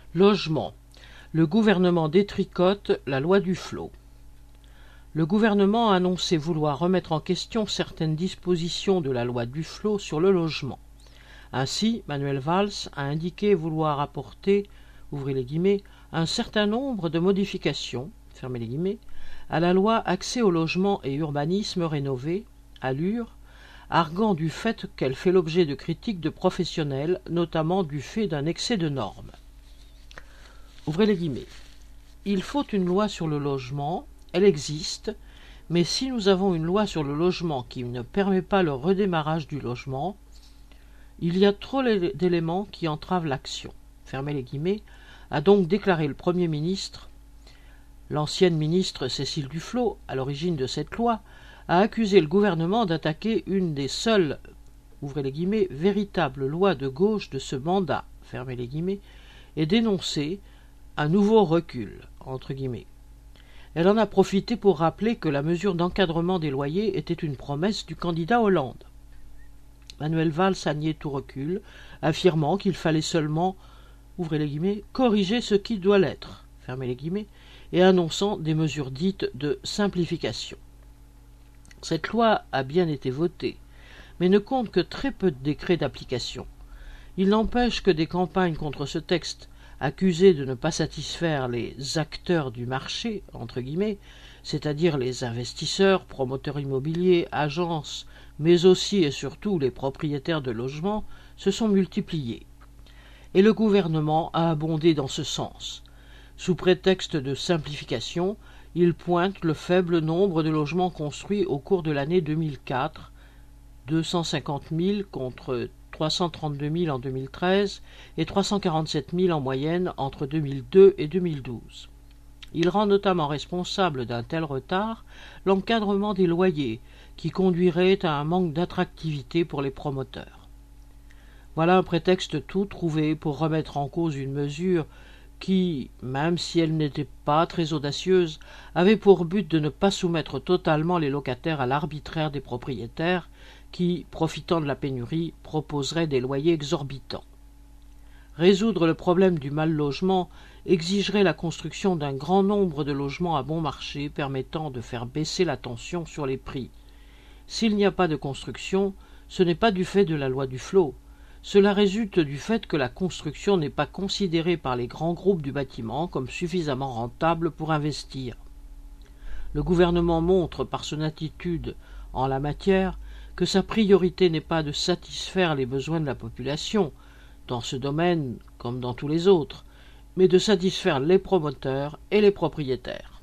Logement. Le gouvernement détricote la loi Duflot. Le gouvernement a annoncé vouloir remettre en question certaines dispositions de la loi Duflot sur le logement. Ainsi, Manuel Valls a indiqué vouloir apporter, ouvrez les guillemets, un certain nombre de modifications, fermez les guillemets, à la loi Accès au logement et urbanisme rénové, ALUR, arguant du fait qu'elle fait l'objet de critiques de professionnels, notamment du fait d'un excès de normes. Ouvrez les guillemets. Il faut une loi sur le logement, elle existe, mais si nous avons une loi sur le logement qui ne permet pas le redémarrage du logement, il y a trop d'éléments qui entravent l'action. Fermez les guillemets, a donc déclaré le Premier ministre. L'ancienne ministre Cécile Duflot, à l'origine de cette loi, a accusé le gouvernement d'attaquer une des seules, ouvrez les guillemets, véritables lois de gauche de ce mandat, fermez les guillemets, et dénoncé un nouveau recul, entre guillemets. Elle en a profité pour rappeler que la mesure d'encadrement des loyers était une promesse du candidat Hollande. Manuel Valls a nié tout recul, affirmant qu'il fallait seulement, ouvrez les guillemets, corriger ce qui doit l'être, fermez les guillemets, et annonçant des mesures dites de simplification. Cette loi a bien été votée, mais ne compte que très peu de décrets d'application. Il n'empêche que des campagnes contre ce texte, accusés de ne pas satisfaire les acteurs du marché, entre guillemets, c'est-à-dire les investisseurs, promoteurs immobiliers, agences, mais aussi et surtout les propriétaires de logements, se sont multipliées. Et le gouvernement a abondé dans ce sens. Sous prétexte de simplification, il pointe le faible nombre de logements construits au cours de l'année 2004, 250 000 contre 332 000 en 2013 et 347 000 en moyenne entre 2002 et 2012. Il rend notamment responsable d'un tel retard l'encadrement des loyers, qui conduirait à un manque d'attractivité pour les promoteurs. Voilà un prétexte tout trouvé pour remettre en cause une mesure qui, même si elle n'était pas très audacieuse, avait pour but de ne pas soumettre totalement les locataires à l'arbitraire des propriétaires qui, profitant de la pénurie, proposeraient des loyers exorbitants. Résoudre le problème du mal-logement exigerait la construction d'un grand nombre de logements à bon marché permettant de faire baisser la tension sur les prix. S'il n'y a pas de construction, ce n'est pas du fait de la loi Duflot. Cela résulte du fait que la construction n'est pas considérée par les grands groupes du bâtiment comme suffisamment rentable pour investir. Le gouvernement montre par son attitude en la matière que sa priorité n'est pas de satisfaire les besoins de la population, dans ce domaine comme dans tous les autres, mais de satisfaire les promoteurs et les propriétaires.